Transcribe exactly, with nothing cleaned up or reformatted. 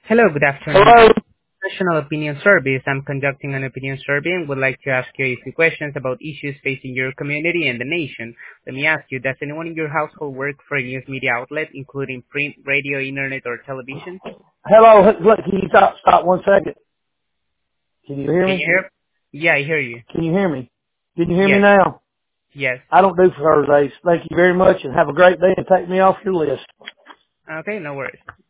Hello, good afternoon. Hello? National Opinion Service. I'm conducting an opinion survey and would like to ask you a few questions about issues facing your community and the nation. Let me ask you, does anyone in your household work for a news media outlet, including print, radio, internet, or television? Hello? H- Look, can you stop, stop one second? Can you hear Can me? you hear? Yeah, I hear you. Can you hear me? Can you hear me Yes, now? yes. I don't do Thursdays. Thank you very much and have a great day and take me off your list. Okay, no worries.